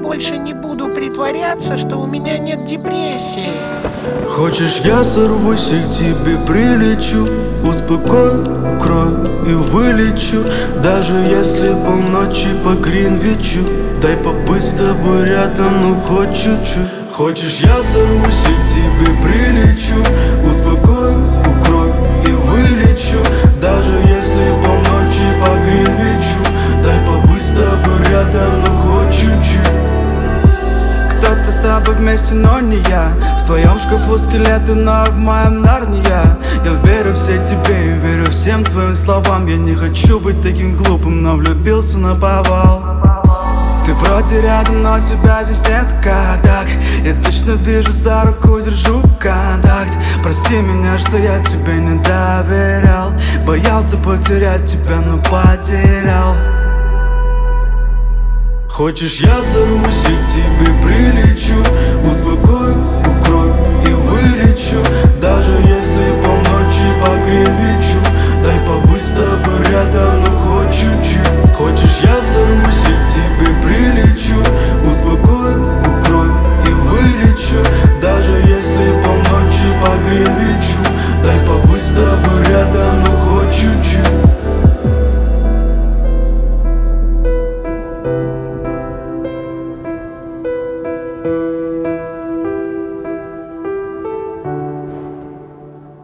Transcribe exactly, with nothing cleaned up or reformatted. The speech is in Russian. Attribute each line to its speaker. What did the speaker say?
Speaker 1: больше не буду притворяться, что у меня нет депрессии.
Speaker 2: Хочешь, я сорвусь и к тебе прилечу, успокою, укрою и вылечу. Даже если полночи по Гринвичу, дай побыть с тобой рядом, ну хоть чуть-чуть. Хочешь, я сорвусь и к тебе прилечу, успокою, укрою и вылечу. Даже если полночи по Гринвичу, дай побыть с тобой рядом, ну хоть чуть-чуть. Кто-то с тобой вместе, но не я. В твоем шкафу скелеты, но в моем Нарния. Я верю все тебе и верю всем твоим словам. Я не хочу быть таким глупым, но влюбился наповал. Ты вроде рядом, но тебя здесь нет. Как так? Я точно вижу, за руку держу контакт. Прости меня, что я тебе не доверял. Боялся потерять тебя, но потерял. Хочешь, я сорвусь и к тебе прилечу, успокою.